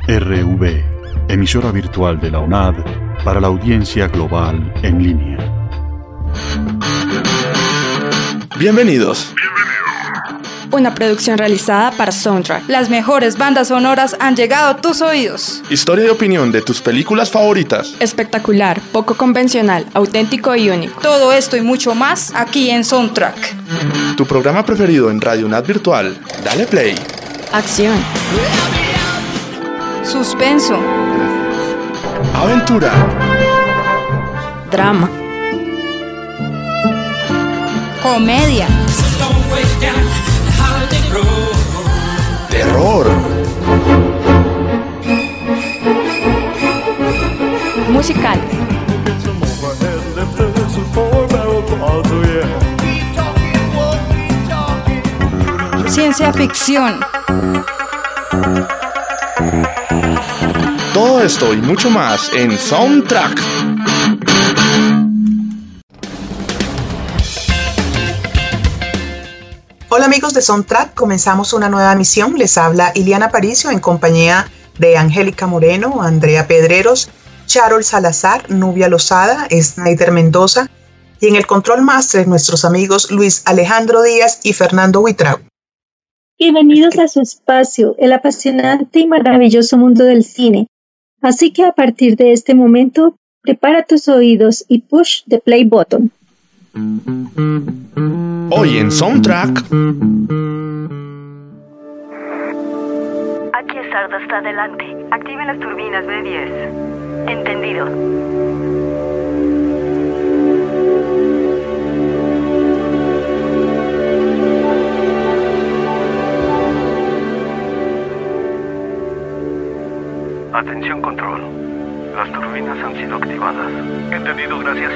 RV, emisora virtual de la UNAD para la audiencia global en línea. Bienvenidos. Una producción realizada para Soundtrack. Las mejores bandas sonoras han llegado a tus oídos. Historia y opinión de tus películas favoritas. Espectacular, poco convencional, auténtico y único. Todo esto y mucho más aquí en Soundtrack. Tu programa preferido en Radio UNAD Virtual. Dale play. Acción. Suspenso. Aventura. Drama. Comedia. Terror. Musical. Ciencia ficción. Todo esto y mucho más en Soundtrack. Hola amigos de Soundtrack, comenzamos una nueva emisión. Les habla Iliana Aparicio en compañía de Angélica Moreno, Andrea Pedreros, Charol Salazar, Nubia Lozada, Snyder Mendoza y en el control master nuestros amigos Luis Alejandro Díaz y Fernando Huitrago. Bienvenidos a su espacio, el apasionante y maravilloso mundo del cine. Así que a partir de este momento, prepara tus oídos y push the play button. Hoy en Soundtrack. Aquí Stardust adelante. Activen las turbinas B10. Entendido. Atención control. Las turbinas han sido activadas. Entendido, gracias.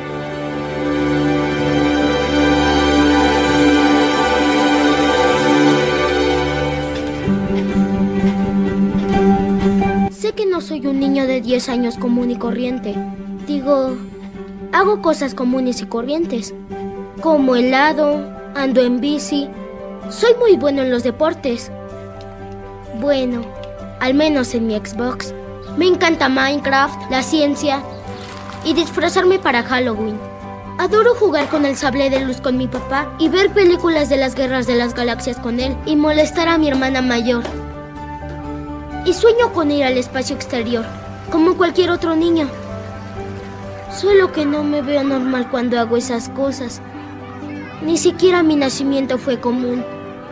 Sé que no soy un niño de 10 años común y corriente. Digo, hago cosas comunes y corrientes. Como helado, ando en bici. Soy muy bueno en los deportes. Bueno, al menos en mi Xbox. Me encanta Minecraft, la ciencia y disfrazarme para Halloween. Adoro jugar con el sable de luz con mi papá y ver películas de las guerras de las galaxias con él y molestar a mi hermana mayor. Y sueño con ir al espacio exterior, como cualquier otro niño. Solo que no me veo normal cuando hago esas cosas. Ni siquiera mi nacimiento fue común.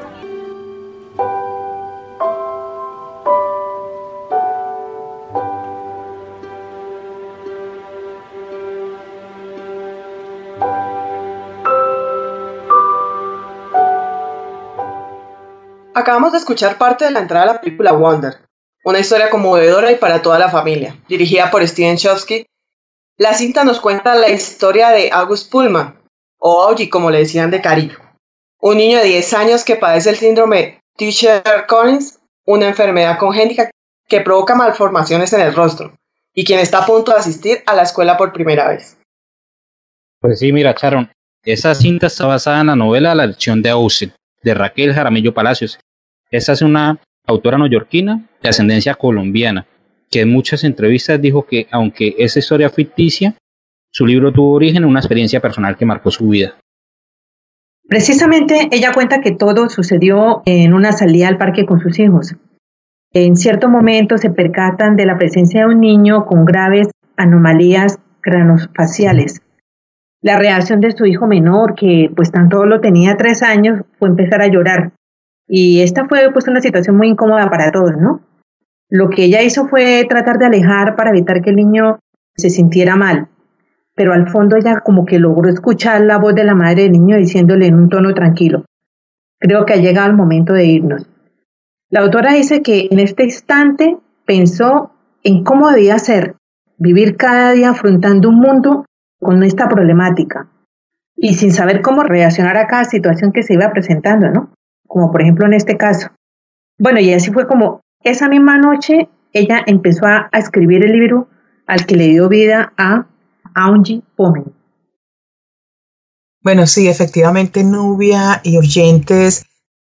Acabamos de escuchar parte de la entrada a la película Wonder, una historia conmovedora y para toda la familia, dirigida por Steven Chbosky. La cinta nos cuenta la historia de August Pullman, o Augie como le decían de cariño, un niño de 10 años que padece el síndrome Treacher-Collins, una enfermedad congénita que provoca malformaciones en el rostro, y quien está a punto de asistir a la escuela por primera vez. Pues sí, mira, Sharon, esa cinta está basada en la novela La lección de Aussel, de Raquel Jaramillo Palacios. Esa es una autora neoyorquina de ascendencia colombiana, que en muchas entrevistas dijo que, aunque es historia ficticia, su libro tuvo origen en una experiencia personal que marcó su vida. Precisamente ella cuenta que todo sucedió en una salida al parque con sus hijos. En cierto momento se percatan de la presencia de un niño con graves anomalías cranofaciales. La reacción de su hijo menor, que pues tan solo tenía 3 años, fue empezar a llorar. Y esta fue pues una situación muy incómoda para todos, ¿no? Lo que ella hizo fue tratar de alejar para evitar que el niño se sintiera mal. Pero al fondo ella como que logró escuchar la voz de la madre del niño diciéndole en un tono tranquilo: creo que ha llegado el momento de irnos. La autora dice que en este instante pensó en cómo debía ser vivir cada día afrontando un mundo con esta problemática y sin saber cómo reaccionar a cada situación que se iba presentando, ¿no? Como por ejemplo en este caso. Bueno, y así fue como esa misma noche ella empezó a escribir el libro al que le dio vida a Augie Pullman. Bueno, sí, efectivamente, Nubia y oyentes,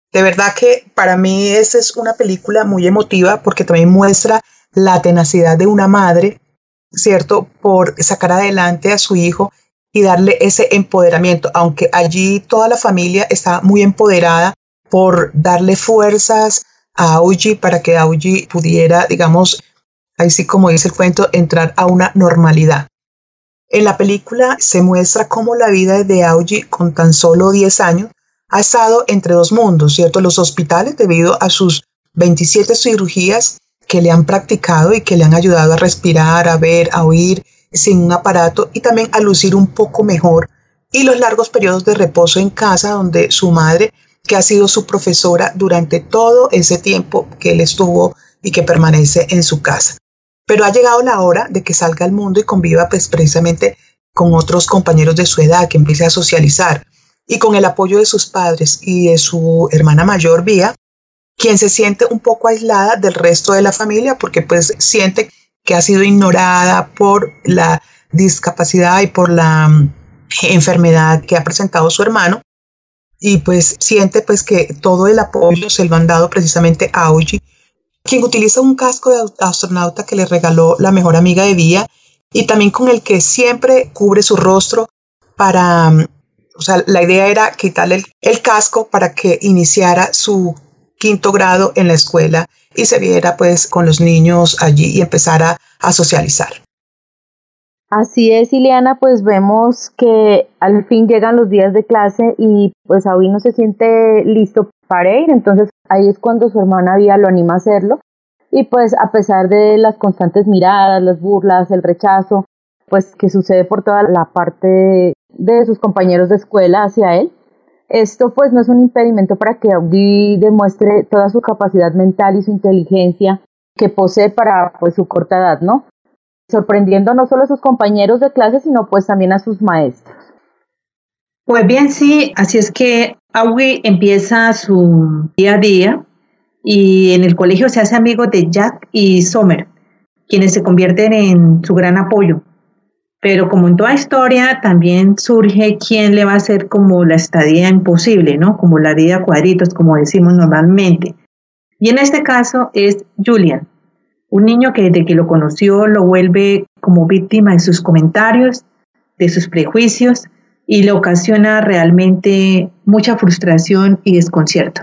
De verdad que para mí esta es una película muy emotiva porque también muestra la tenacidad de una madre, ¿cierto? Por sacar adelante a su hijo y darle ese empoderamiento, aunque allí toda la familia está muy empoderada por darle fuerzas a Aoji para que Aoji pudiera, digamos, ahí sí como dice el cuento, entrar a una normalidad. En la película se muestra cómo la vida de Aoji con tan solo 10 años ha estado entre dos mundos, ¿cierto? Los hospitales debido a sus 27 cirugías que le han practicado y que le han ayudado a respirar, a ver, a oír sin un aparato y también a lucir un poco mejor. Y los largos periodos de reposo en casa donde su madre, que ha sido su profesora durante todo ese tiempo que él estuvo y que permanece en su casa. Pero ha llegado la hora de que salga al mundo y conviva pues precisamente con otros compañeros de su edad, que empiece a socializar. Y con el apoyo de sus padres y de su hermana mayor, Vía, quien se siente un poco aislada del resto de la familia porque pues siente que ha sido ignorada por la discapacidad y por la enfermedad que ha presentado su hermano. Y pues siente pues que todo el apoyo se lo han dado precisamente a Aoji, quien utiliza un casco de astronauta que le regaló la mejor amiga de Vía y también con el que siempre cubre su rostro para, o sea, la idea era quitarle el casco para que iniciara su 5º grado en la escuela y se viera pues con los niños allí y empezara a socializar. Así es, Ileana, pues vemos que al fin llegan los días de clase y pues Aoi no se siente listo para ir, entonces ahí es cuando su hermana Vía lo anima a hacerlo y pues a pesar de las constantes miradas, las burlas, el rechazo, pues que sucede por toda la parte de sus compañeros de escuela hacia él, esto pues no es un impedimento para que Aoi demuestre toda su capacidad mental y su inteligencia que posee para pues su corta edad, ¿no? Sorprendiendo no solo a sus compañeros de clase, sino pues también a sus maestros. Pues bien, sí, así es que Aoi empieza su día a día y en el colegio se hace amigo de Jack y Summer, quienes se convierten en su gran apoyo. Pero como en toda historia, también surge quién le va a hacer como la estadía imposible, ¿no? Como la vida a cuadritos, como decimos normalmente. Y en este caso es Julian, un niño que desde que lo conoció lo vuelve como víctima de sus comentarios, de sus prejuicios y le ocasiona realmente mucha frustración y desconcierto.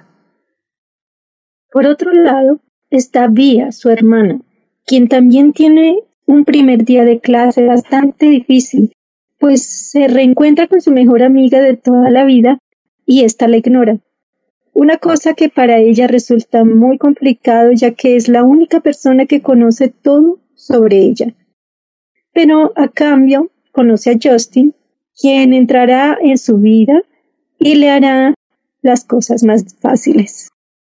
Por otro lado, está Vía, su hermana, quien también tiene un primer día de clase bastante difícil, pues se reencuentra con su mejor amiga de toda la vida y ésta la ignora. Una cosa que para ella resulta muy complicado ya que es la única persona que conoce todo sobre ella. Pero a cambio conoce a Justin, quien entrará en su vida y le hará las cosas más fáciles.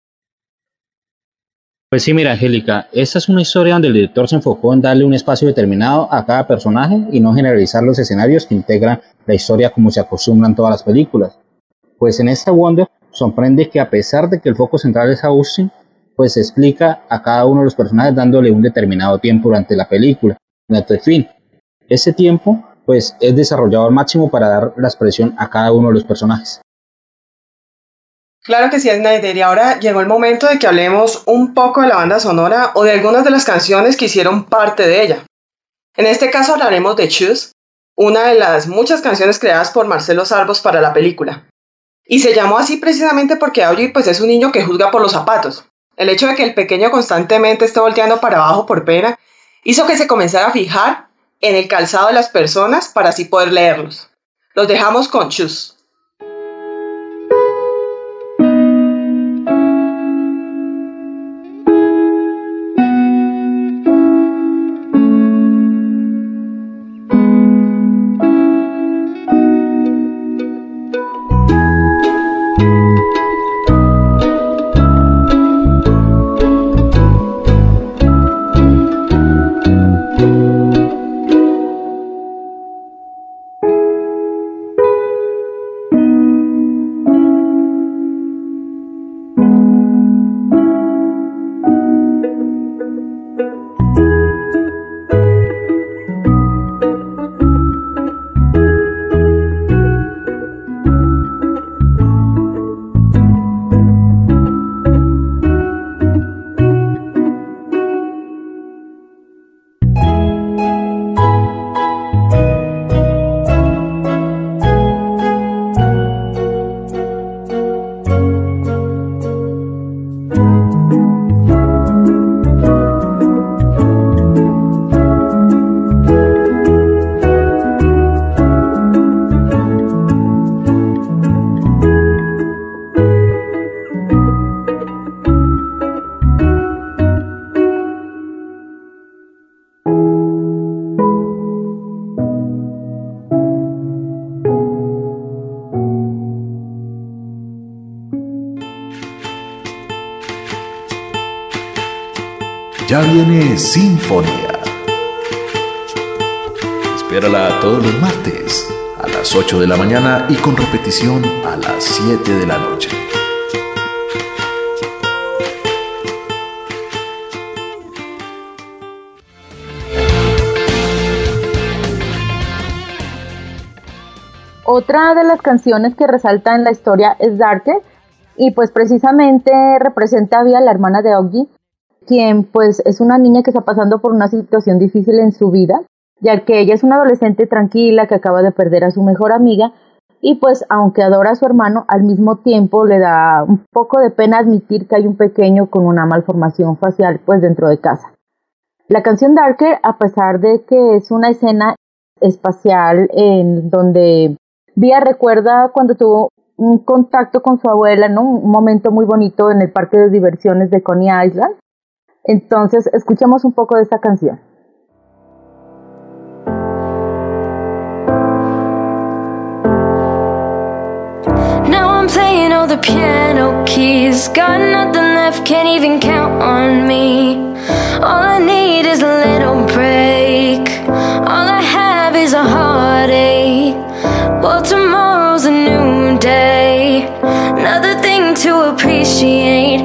Pues sí, mira, Angélica, esta es una historia donde el director se enfocó en darle un espacio determinado a cada personaje y no generalizar los escenarios que integran la historia como se acostumbran todas las películas. Pues en esta Wonder sorprende que a pesar de que el foco central es Austin, pues se explica a cada uno de los personajes dándole un determinado tiempo durante la película, durante el fin. Ese tiempo, pues, es desarrollado al máximo para dar la expresión a cada uno de los personajes. Claro que sí, Snyder, y ahora llegó el momento de que hablemos un poco de la banda sonora o de algunas de las canciones que hicieron parte de ella. En este caso hablaremos de Choose, una de las muchas canciones creadas por Marcelo Salvos para la película. Y se llamó así precisamente porque Aoji pues es un niño que juzga por los zapatos. El hecho de que el pequeño constantemente esté volteando para abajo por pena hizo que se comenzara a fijar en el calzado de las personas para así poder leerlos. Los dejamos con Choose. Ya viene Sinfonía. Espérala todos los martes a las 8 de la mañana y con repetición a las 7 de la noche. Otra de las canciones que resalta en la historia es Darker, y pues precisamente representa a Via, la hermana de Augie, quien pues es una niña que está pasando por una situación difícil en su vida, ya que ella es una adolescente tranquila que acaba de perder a su mejor amiga, y pues aunque adora a su hermano, al mismo tiempo le da un poco de pena admitir que hay un pequeño con una malformación facial pues dentro de casa. La canción Darker, a pesar de que es una escena espacial en donde Via recuerda cuando tuvo un contacto con su abuela, ¿no? Un momento muy bonito en el parque de diversiones de Coney Island. Entonces, escuchemos un poco de esta canción. Now I'm playing all the piano keys, got nothing left, can't even count on me. All I need is a little break, all I have is a heartache. Well, tomorrow's a new day, another thing to appreciate.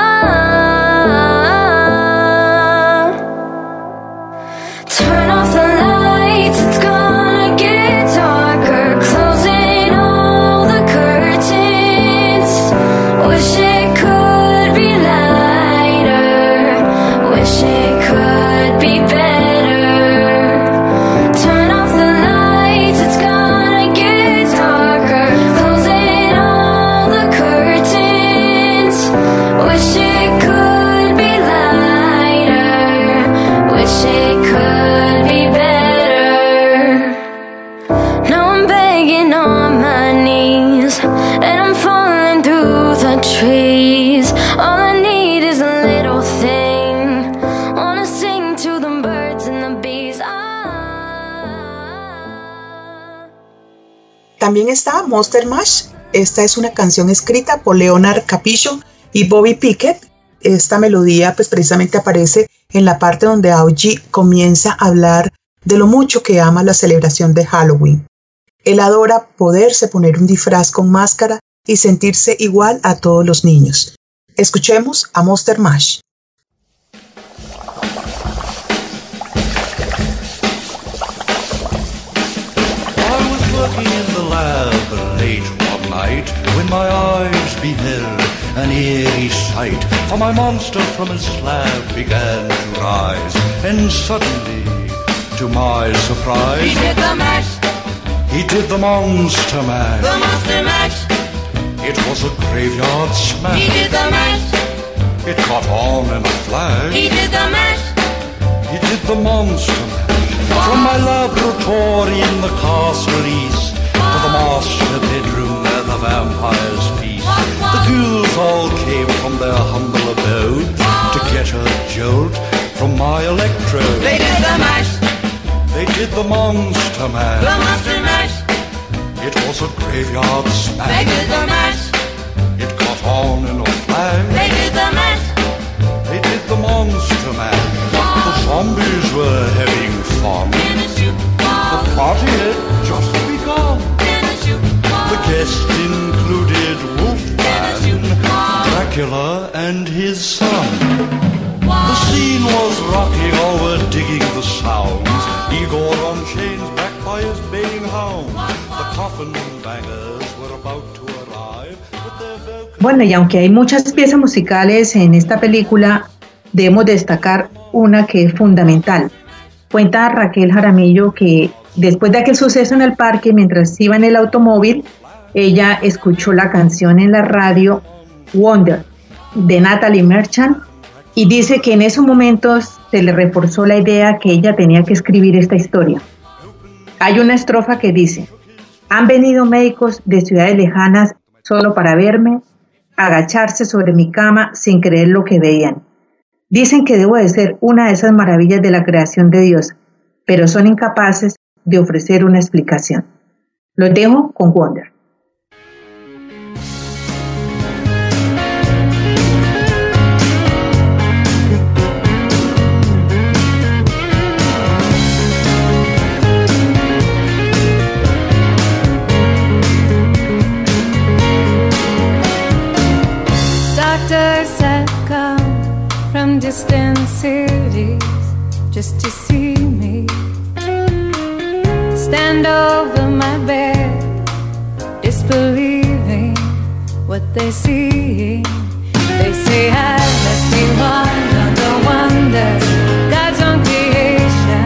Turn off the lights, it's gonna get darker. Closing all the curtains. Wish it could be lighter, wish it could be better. Turn off the lights, it's gonna get darker. Closing all the curtains. Wish it could be lighter, wish it could be better. Now I'm begging on my knees, and I'm falling through the trees. All I need is a little thing, wanna sing to the birds and the bees. También está Monster Mash. Esta es una canción escrita por Leonard Capiccio y Bobby Pickett. Esta melodía pues precisamente aparece en la parte donde Augie comienza a hablar de lo mucho que ama la celebración de Halloween. Él adora poderse poner un disfraz con máscara y sentirse igual a todos los niños. Escuchemos a Monster Mash. I was working in the lab late one night when my eyes beheld an eerie sight. For my monster from his slab began to rise, and suddenly, to my surprise, He did the mash, he did the monster mash. the monster mash. It was a graveyard smash. He did the mash, It caught on in a flash. he did the mash. He did the monster mash. From my laboratory in the castle east to the master bedroom where the vampires feast. The ghouls all came from their humble abode to get a jolt from my electrode. They did the mash, They did the monster mash. the monster mash. It was a graveyard They smash. did the mash, It caught on in a flash. they did the mash. They did the monster mash. The zombies were having fun. The party had just begun. The guests included Wolfman, Dracula, and his son. The scene was rocking, all were digging the sounds. Igor on chains, backed by his baying hounds. The coffin bangers were about to arrive with their vocals. Bueno, y aunque hay muchas piezas musicales en esta película, debemos destacar una que es fundamental. Cuenta Raquel Jaramillo que después de aquel suceso en el parque, mientras iba en el automóvil, ella escuchó la canción en la radio Wonder de Natalie Merchant y dice que en esos momentos se le reforzó la idea que ella tenía que escribir esta historia. Hay una estrofa que dice: han venido médicos de ciudades lejanas solo para verme, agacharse sobre mi cama sin creer lo que veían. Dicen que debo de ser una de esas maravillas de la creación de Dios, pero son incapaces de ofrecer una explicación. Los dejo con Wonder. come from distant cities just to see me. Stand over my bed, disbelieving what they see. They say I must be one of the wonders, God's own creation.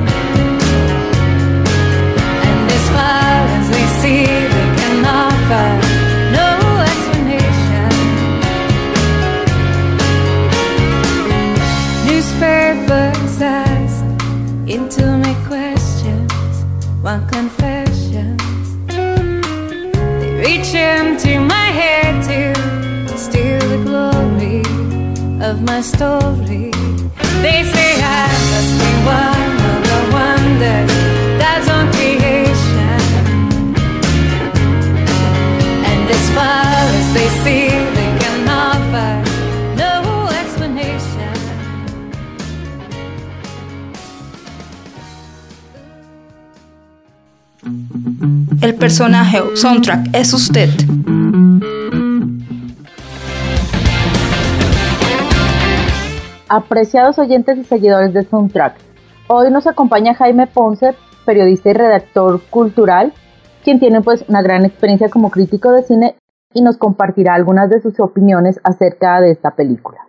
And as far as they see, they can offer no explanation. Newspapers ask intimate questions, want confessions. They reach into my head to steal the glory of my story. They say I must be one of the wonders, God's own creation. And as far as they see, they can offer no explanation. El personaje o soundtrack es usted. Apreciados oyentes y seguidores de Soundtrack, hoy nos acompaña Jaime Ponce, periodista y redactor cultural, quien tiene pues una gran experiencia como crítico de cine y nos compartirá algunas de sus opiniones acerca de esta película.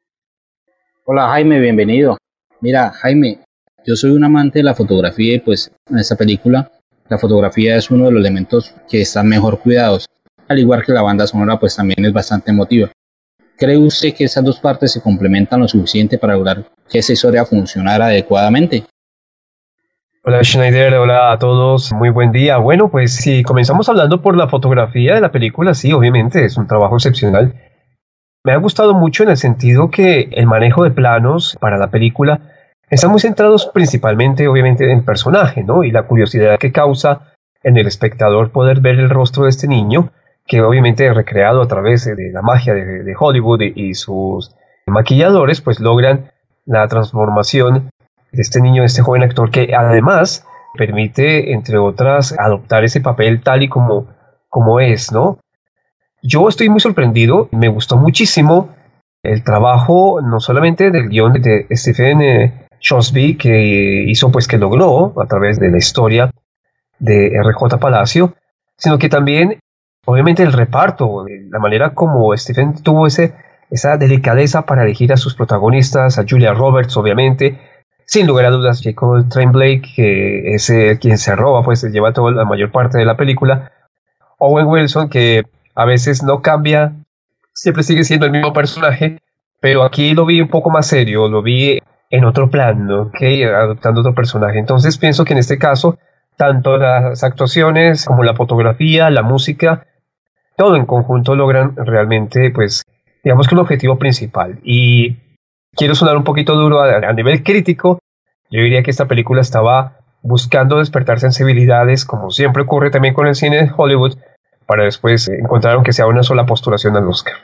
Hola Jaime, bienvenido. Mira Jaime, yo soy un amante de la fotografía y pues en esta película la fotografía es uno de los elementos que están mejor cuidados, al igual que la banda sonora pues también es bastante emotiva. ¿Cree usted que esas dos partes se complementan lo suficiente para lograr que esa historia funcionara adecuadamente? Hola Schneider, hola a todos, muy buen día. Bueno, pues si comenzamos hablando por la fotografía de la película, sí, obviamente es un trabajo excepcional. Me ha gustado mucho en el sentido que el manejo de planos para la película están muy centrados principalmente, obviamente, en el personaje, ¿no? Y la curiosidad que causa en el espectador poder ver el rostro de este niño, que obviamente recreado a través de la magia de Hollywood y sus maquilladores, pues logran la transformación de este niño, de este joven actor, que además permite, entre otras, adoptar ese papel tal y como es, ¿no? Yo estoy muy sorprendido, me gustó muchísimo el trabajo, no solamente del guión de Stephen Shosby, que hizo, pues que logró a través de la historia de R.J. Palacio, sino que también obviamente el reparto, la manera como Stephen tuvo esa delicadeza para elegir a sus protagonistas, a Julia Roberts obviamente, sin lugar a dudas Jacob Tremblay, que es quien se roba, pues se lleva toda la mayor parte de la película, Owen Wilson, que a veces no cambia, siempre sigue siendo el mismo personaje, pero aquí lo vi un poco más serio, lo vi en otro plan, ¿no? Okay, adoptando otro personaje. Entonces pienso que en este caso, tanto las actuaciones como la fotografía, la música, todo en conjunto logran realmente, pues, digamos que un objetivo principal. Y quiero sonar un poquito duro a nivel crítico, yo diría que esta película estaba buscando despertar sensibilidades, como siempre ocurre también con el cine de Hollywood, para después encontrar aunque sea una sola postulación al Oscar.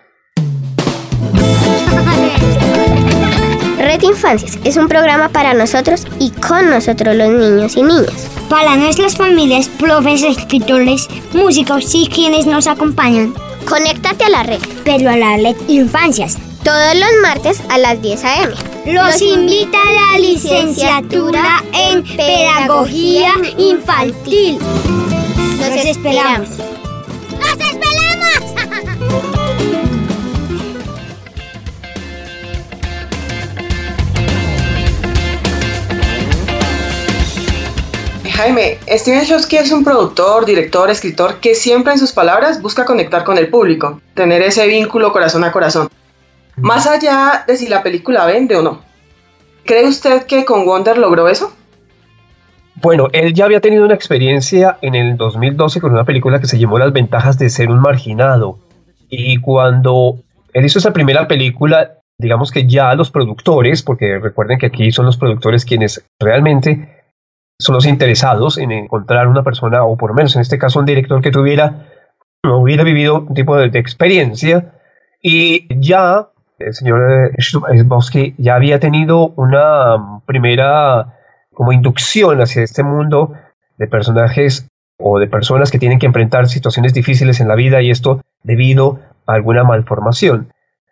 Red Infancias es un programa para nosotros y con nosotros los niños y niñas. Para nuestras familias, profes, escritores, músicos y quienes nos acompañan. Conéctate a la red. Pero a la Red Infancias. Todos los martes a las 10 a.m. Los invita a la licenciatura en Pedagogía Infantil. Los esperamos. ¡Los esperamos! Jaime, Steven Shosky es un productor, director, escritor que siempre en sus palabras busca conectar con el público, tener ese vínculo corazón a corazón, más allá de si la película vende o no. ¿Cree usted que con Wonder logró eso? Bueno, él ya había tenido una experiencia en el 2012 con una película que se llamó Las ventajas de ser un marginado, y cuando él hizo esa primera película, digamos que ya los productores, porque recuerden que aquí son los productores quienes realmente son los interesados en encontrar una persona, o por lo menos en este caso un director que hubiera vivido un tipo de experiencia, y ya el señor Shosky ya había tenido una primera como inducción hacia este mundo de personajes o de personas que tienen que enfrentar situaciones difíciles en la vida, y esto debido a alguna malformación.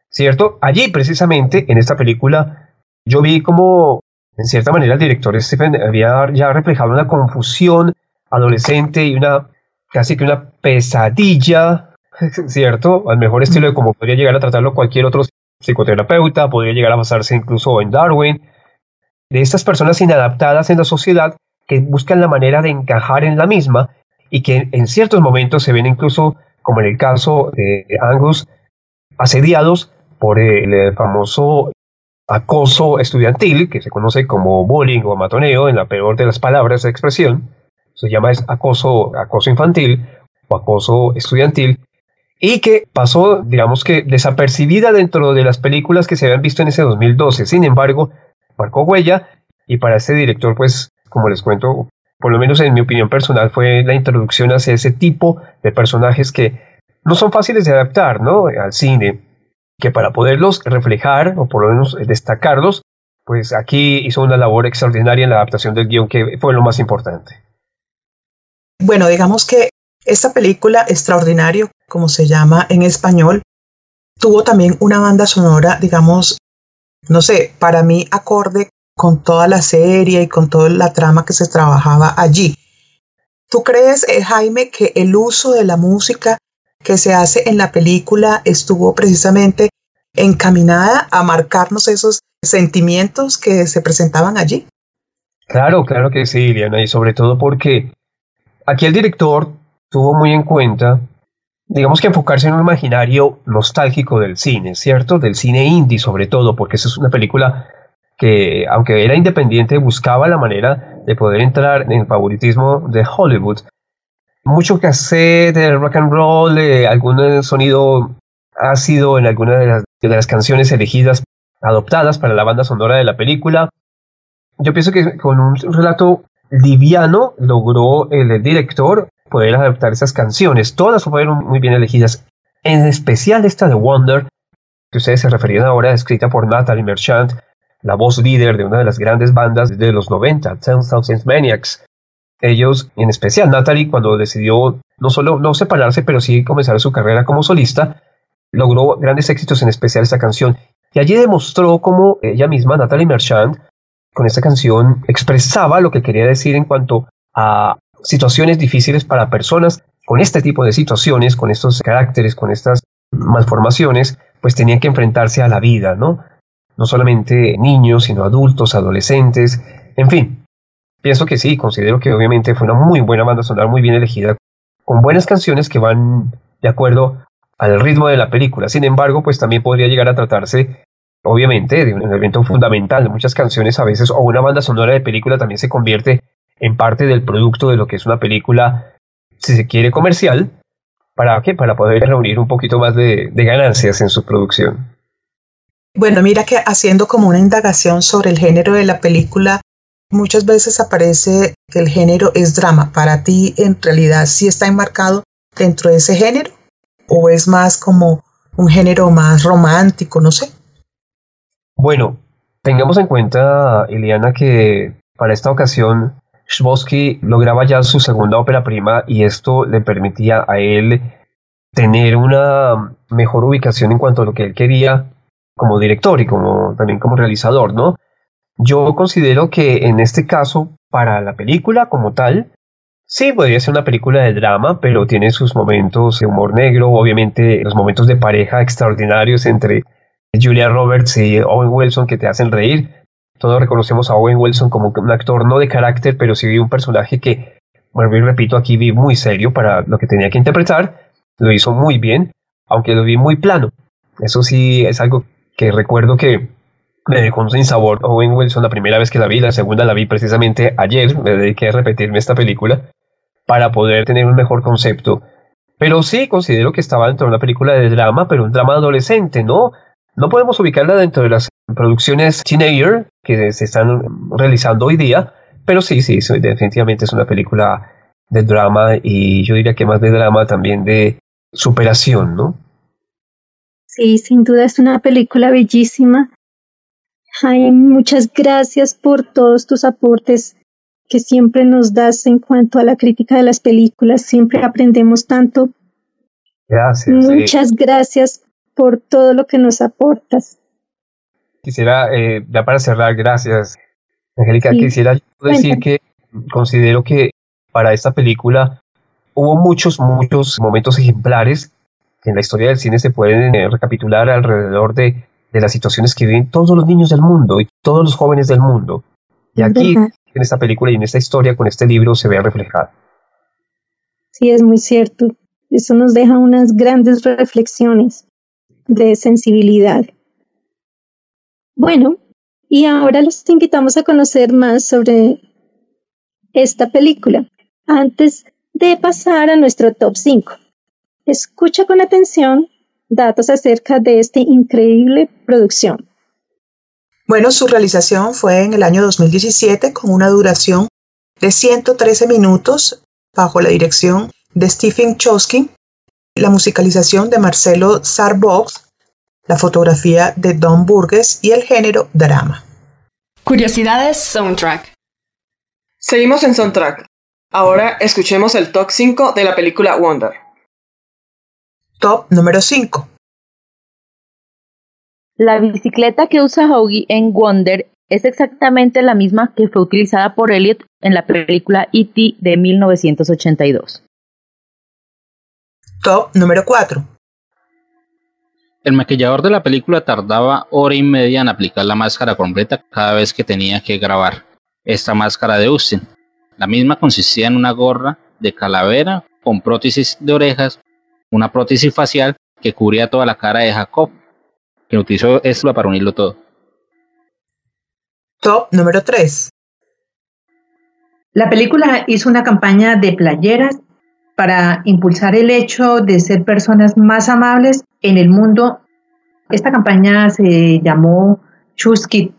¿cierto? Allí, precisamente, en esta película, yo vi como, en cierta manera, el director Stephen había ya reflejado una confusión adolescente y casi que una pesadilla, ¿cierto? Al mejor estilo de cómo podría llegar a tratarlo cualquier otro psicoterapeuta, podría llegar a basarse incluso en Darwin, de estas personas inadaptadas en la sociedad que buscan la manera de encajar en la misma y que en ciertos momentos se ven incluso, como en el caso de Angus, asediados por el famoso acoso estudiantil, que se conoce como bullying o matoneo, en la peor de las palabras de expresión. Se llama acoso infantil o acoso estudiantil, y que pasó, digamos que desapercibida dentro de las películas que se habían visto en ese 2012. Sin embargo, marcó huella, y para este director, pues, como les cuento, por lo menos en mi opinión personal, fue la introducción hacia ese tipo de personajes que no son fáciles de adaptar, ¿no?, al cine, que para poderlos reflejar, o por lo menos destacarlos, pues aquí hizo una labor extraordinaria en la adaptación del guión, que fue lo más importante. Bueno, digamos que esta película, Extraordinario, como se llama en español, tuvo también una banda sonora, digamos, no sé, para mí acorde con toda la serie y con toda la trama que se trabajaba allí. ¿Tú crees, Jaime, que el uso de la música que se hace en la película estuvo precisamente encaminada a marcarnos esos sentimientos que se presentaban allí? Claro que sí, Liliana, y sobre todo porque aquí el director tuvo muy en cuenta, digamos, que enfocarse en un imaginario nostálgico del cine, ¿cierto? Del cine indie sobre todo, porque esa es una película que, aunque era independiente, buscaba la manera de poder entrar en el favoritismo de Hollywood. Mucho cassette, de rock and roll, algún sonido ácido en alguna de las canciones elegidas, adoptadas para la banda sonora de la película. Yo pienso que con un relato liviano logró el director poder adaptar esas canciones. Todas fueron muy bien elegidas, en especial esta de Wonder, que ustedes se referían ahora, escrita por Natalie Merchant, la voz líder de una de las grandes bandas de los 90, 10,000 Maniacs. Ellos, en especial Natalie, cuando decidió no solo no separarse, pero sí comenzar su carrera como solista, logró grandes éxitos, en especial esta canción. Y allí demostró cómo ella misma, Natalie Merchant, con esta canción expresaba lo que quería decir en cuanto a situaciones difíciles para personas con este tipo de situaciones, con estos caracteres, con estas malformaciones, pues tenían que enfrentarse a la vida, ¿no? No solamente niños, sino adultos, adolescentes, en fin. Pienso que sí, considero que obviamente fue una muy buena banda sonora, muy bien elegida, con buenas canciones que van de acuerdo al ritmo de la película. Sin embargo, pues también podría llegar a tratarse, obviamente, de un elemento fundamental de muchas canciones a veces, o una banda sonora de película también se convierte en parte del producto de lo que es una película, si se quiere, comercial. ¿Para qué? Para poder reunir un poquito más de ganancias en su producción. Bueno, mira que haciendo como una indagación sobre el género de la película, muchas veces aparece que el género es drama. ¿Para ti en realidad sí está enmarcado dentro de ese género? ¿O es más como un género más romántico? No sé. Bueno, tengamos en cuenta, Iliana, que para esta ocasión Chbosky lograba ya su segunda ópera prima, y esto le permitía a él tener una mejor ubicación en cuanto a lo que él quería como director y también como realizador, ¿no? Yo considero que en este caso, para la película como tal, sí podría ser una película de drama, pero tiene sus momentos de humor negro, obviamente los momentos de pareja extraordinarios entre Julia Roberts y Owen Wilson que te hacen reír. Todos reconocemos a Owen Wilson como un actor no de carácter, pero sí un personaje que, bueno, y repito, aquí vi muy serio para lo que tenía que interpretar. Lo hizo muy bien, aunque lo vi muy plano. Eso sí es algo que recuerdo que me dejó un sinsabor. Owen Wilson, la primera vez que la vi, la segunda la vi precisamente ayer, me dediqué a repetirme esta película para poder tener un mejor concepto. Pero sí considero que estaba dentro de una película de drama, pero un drama adolescente, ¿no? No podemos ubicarla dentro de las producciones teenager que se están realizando hoy día, pero sí, definitivamente es una película de drama, y yo diría que más de drama, también de superación, ¿no? Sí, sin duda es una película bellísima. Jaime, muchas gracias por todos tus aportes que siempre nos das en cuanto a la crítica de las películas. Siempre aprendemos tanto. Gracias. Muchas gracias por todo lo que nos aportas. Quisiera, ya para cerrar, gracias, Angélica, quisiera decir que considero que para esta película hubo muchos momentos ejemplares que en la historia del cine se pueden recapitular alrededor de las situaciones que viven todos los niños del mundo y todos los jóvenes del mundo. Y aquí, en esta película y en esta historia, con este libro, se ve reflejado. Sí, es muy cierto. Eso nos deja unas grandes reflexiones de sensibilidad. Bueno, y ahora los invitamos a conocer más sobre esta película, antes de pasar a nuestro top 5. Escucha con atención datos acerca de esta increíble producción. Bueno, su realización fue en el año 2017 con una duración de 113 minutos bajo la dirección de Stephen Chbosky, la musicalización de Marcelo Sarbox, la fotografía de Don Burgess y el género drama. Curiosidades Soundtrack. Seguimos en Soundtrack. Ahora escuchemos el top 5 de la película Wonder. Top número 5. La bicicleta que usa Hoagie en Wonder es exactamente la misma que fue utilizada por Elliot en la película E.T. de 1982. Top número 4. El maquillador de la película tardaba 1.5 horas en aplicar la máscara completa cada vez que tenía que grabar esta máscara de Austin. La misma consistía en una gorra de calavera con prótesis de orejas, una prótesis facial que cubría toda la cara de Jacob, que utilizó esto para unirlo todo. Top número 3. La película hizo una campaña de playeras para impulsar el hecho de ser personas más amables en el mundo. Esta campaña se llamó Choose Kid.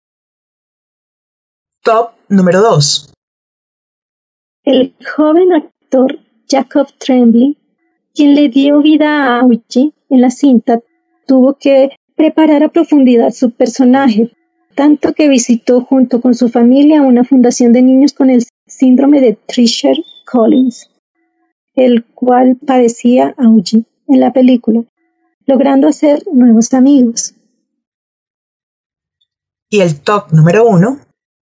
Top número 2. El joven actor Jacob Tremblay, quien le dio vida a Augie en la cinta, tuvo que preparar a profundidad su personaje, tanto que visitó junto con su familia una fundación de niños con el síndrome de Treacher-Collins, el cual padecía Augie en la película, logrando hacer nuevos amigos. Y el top número 1.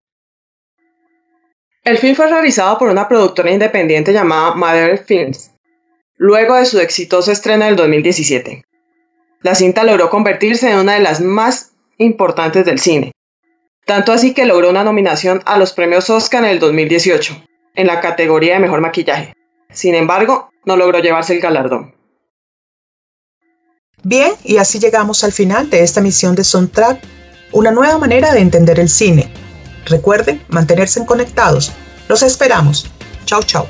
El film fue realizado por una productora independiente llamada Mother Films, luego de su exitoso estreno del 2017. La cinta logró convertirse en una de las más importantes del cine, tanto así que logró una nominación a los premios Oscar en el 2018, en la categoría de mejor maquillaje. Sin embargo, no logró llevarse el galardón. Bien, y así llegamos al final de esta emisión de Soundtrack, una nueva manera de entender el cine. Recuerden mantenerse conectados. Los esperamos. Chao, chao.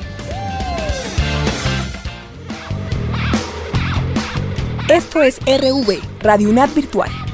Esto es RV, Radio UNAD Virtual.